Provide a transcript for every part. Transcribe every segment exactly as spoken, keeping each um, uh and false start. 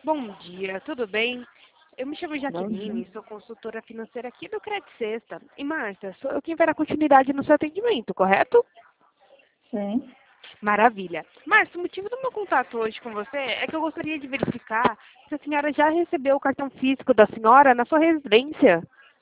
Bom dia, tudo bem? Eu me chamo Bom dia. Jaqueline, sou consultora financeira aqui do Credit Sexta. E Márcia, sou eu quem vai dar continuidade no seu atendimento, correto? Sim. Maravilha. Márcia, o motivo do meu contato hoje com você é que eu gostaria de verificar se a senhora já recebeu o cartão físico da senhora na sua residência.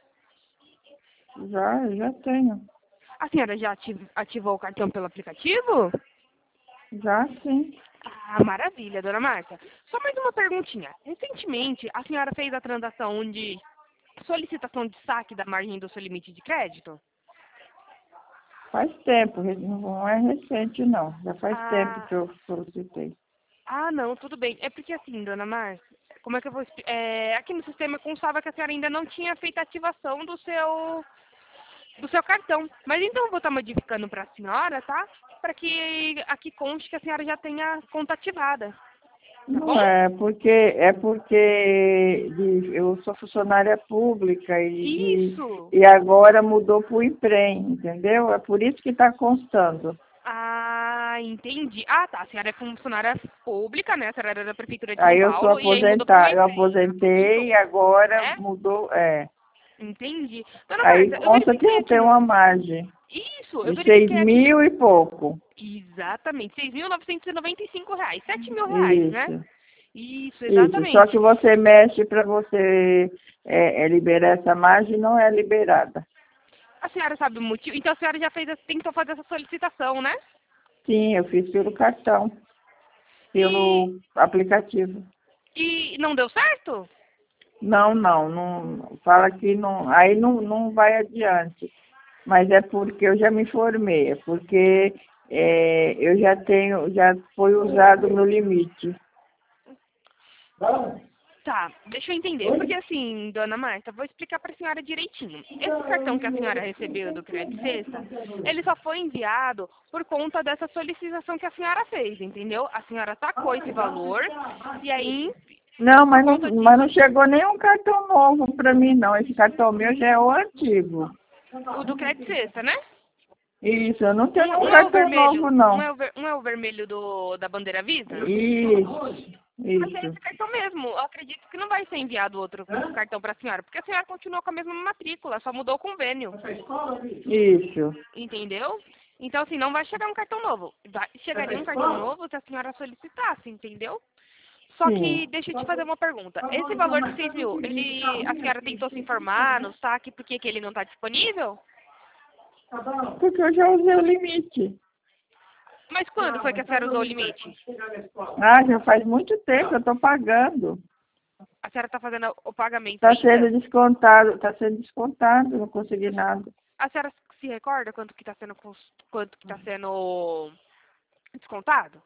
Já, já tenho. A senhora já ativ- ativou o cartão pelo aplicativo? Já sim. Ah, maravilha, dona Márcia. Só mais uma perguntinha. Recentemente, a senhora fez a transação de solicitação de saque da margem do seu limite de crédito? Faz tempo, re- não é recente não. Já faz tempo Ah, que eu solicitei. ah, não, tudo bem. É porque assim, dona Márcia, como é que eu vou expli- é, aqui no sistema constava que a senhora ainda não tinha feito a ativação do seu do seu cartão. Mas então eu vou estar modificando para a senhora, tá? Para que aqui conste que a senhora já tenha conta ativada, tá Não bom? é porque é porque de- eu sou funcionária pública e, de, Isso. e agora mudou para o IPREM, entendeu? É por isso que está constando. Ah, entendi. Ah, tá. A senhora é funcionária pública, né? A senhora era da Prefeitura de São Aí eu sou Paulo e aí mudou para o aposentada, eu IPREM. aposentei Isso, e agora né? mudou, é. Entendi. Dona Aí Márcia, eu consta que verifiquei eu aqui tenho no... uma margem Isso, eu de seis verifiquei aqui... mil e pouco. Exatamente, seis mil novecentos e noventa e cinco reais. Sete mil reais, né? Isso. Isso, Isso, só que exatamente. você mexe para você é, é, liberar essa margem, não é liberada. A senhora sabe o motivo? Então a senhora já fez, essa- tentou fazer essa solicitação, né? Sim, eu fiz pelo cartão, E, pelo aplicativo. e não deu certo? Não, não, não fala que não, aí não, não vai adiante. Mas é porque eu já me formei, é porque é, eu já tenho, já foi usado o meu limite. Tá, deixa eu entender. Porque assim, dona Marta, vou explicar para a senhora direitinho. Esse cartão que a senhora recebeu do Credit Sexta, ele só foi enviado por conta dessa solicitação que a senhora fez, entendeu? A senhora tacou esse valor e aí, Não, por mas não, conta mas não disso, chegou nenhum cartão novo para mim, não. Esse cartão meu já é o antigo. o do Credit Sexta, né? Isso, eu não tenho Um, nenhum um é o cartão vermelho, novo, um não. é o, ver- um é o vermelho do, da bandeira Visa? Isso, Mas é isso, esse cartão mesmo. Eu acredito que não vai ser enviado outro cartão para a senhora, porque a senhora continua com a mesma matrícula, só mudou o convênio. isso. Entendeu? Então, assim, não vai chegar um cartão novo. Vai, chegaria um cartão novo se a senhora solicitasse, entendeu? Só que, Sim. deixa eu te fazer uma pergunta. Esse valor de seis mil, ele, a senhora tentou se informar no saque porque que ele não está disponível? Porque eu já usei o limite. Mas quando foi que a senhora usou o limite? Ah, já faz muito tempo, eu estou pagando. A senhora está fazendo o pagamento Está ainda? sendo descontado, está sendo descontado, não consegui nada. A senhora se recorda quanto que está sendo, cons- quanto que tá sendo descontado?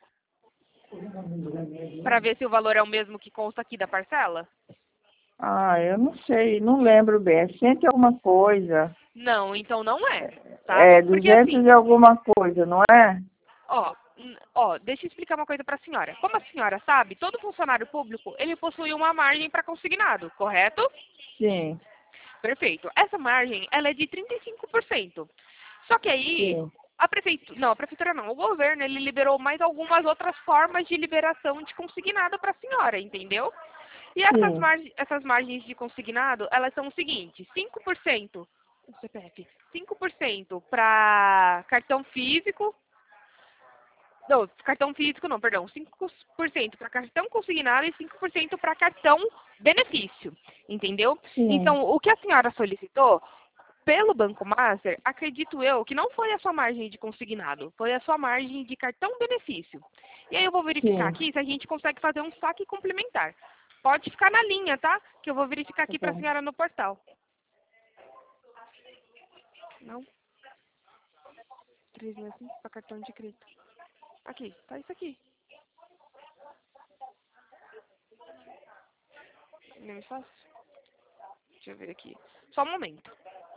Para ver se o valor é o mesmo que consta aqui da parcela? Ah, eu não sei, não lembro bem. É cento e alguma coisa. Não, então não é, tá? É Porque duzentos assim, e alguma coisa, não é? ó, n- ó, deixa eu explicar uma coisa para a senhora. Como a senhora sabe, todo funcionário público, ele possui uma margem para consignado, correto? Sim, Perfeito. Essa margem, ela é de trinta e cinco por cento. Só que aí, sim, a prefeitura, não, a prefeitura não, o governo, ele liberou mais algumas outras formas de liberação de consignado para a senhora, entendeu? E essas, sim, margens, essas margens de consignado, elas são o seguinte, cinco por cento, o C P F, cinco por cento para cartão físico, não, cartão físico não, perdão, cinco por cento para cartão consignado e cinco por cento para cartão benefício, entendeu? sim, Então, o que a senhora solicitou, pelo Banco Master, acredito eu que não foi a sua margem de consignado, foi a sua margem de cartão benefício. E aí eu vou verificar sim. aqui se a gente consegue fazer um saque complementar. Pode ficar na linha, tá? Que eu vou verificar Tá aqui para a bom. senhora no portal. Não, três mil para cartão de crédito. Aqui, tá isso aqui. Não é fácil? Deixa eu ver aqui. Só um momento.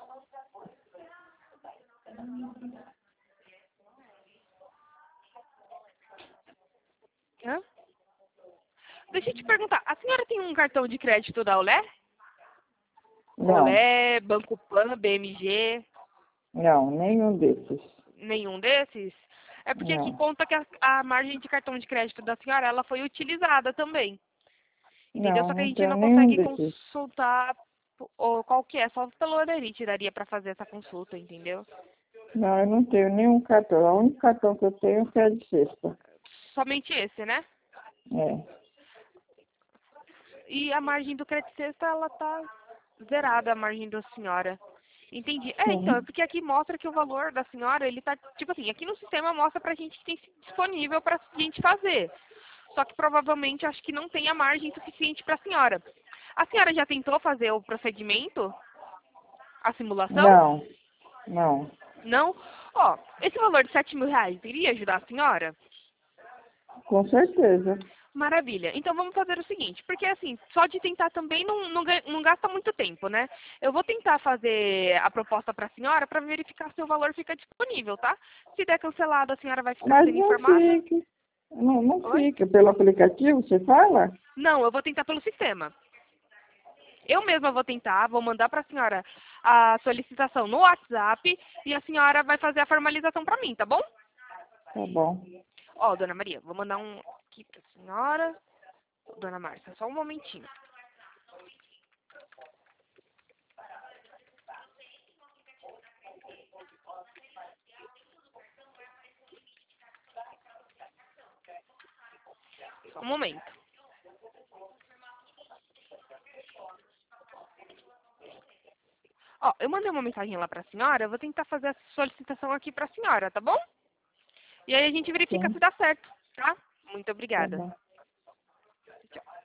Hã? Deixa eu te perguntar, a senhora tem um cartão de crédito da Olé? Não, Olé, Banco Pan, B M G, não, nenhum desses. nenhum desses? É porque aqui Não. conta que a, a margem de cartão de crédito da senhora, ela foi utilizada também. Entendeu? Não, Só que a não gente tenho não nenhum consegue desses. consultar ou qual que é, só pelo Olerite daria pra fazer essa consulta, entendeu? Não, eu não tenho nenhum cartão. O único cartão que eu tenho é de sexta. Somente esse, né? É. E a margem do crédito sexta, ela tá zerada, a margem da senhora. Entendi. É, então, é Sim. porque aqui mostra que o valor da senhora, ele tá, tipo assim, aqui no sistema mostra pra gente que tem disponível pra gente fazer. Só que provavelmente acho que não tem a margem suficiente pra senhora. A senhora já tentou fazer o procedimento? A simulação? Não, não. Não? Ó, esse valor de sete mil reais iria ajudar a senhora? Com certeza. Maravilha. Então vamos fazer o seguinte, porque assim, só de tentar também não, não, ga- não gasta muito tempo, né? Eu vou tentar fazer a proposta para a senhora para verificar se o valor fica disponível, tá? Se der cancelado, a senhora vai ficar Mas sendo não informada. fique. Não, não Oi? fica. Pelo aplicativo, você fala? Não, eu vou tentar pelo sistema. Eu mesma vou tentar, vou mandar para a senhora a solicitação no WhatsApp e a senhora vai fazer a formalização para mim, tá bom? Tá bom. Ó, dona Maria, vou mandar um aqui para a senhora. Dona Márcia, só um momentinho. Só um momento. Ó, eu mandei uma mensagem lá pra senhora, eu vou tentar fazer a solicitação aqui pra senhora, tá bom? E aí a gente verifica Sim, se dá certo, tá? Muito tá obrigada. bom.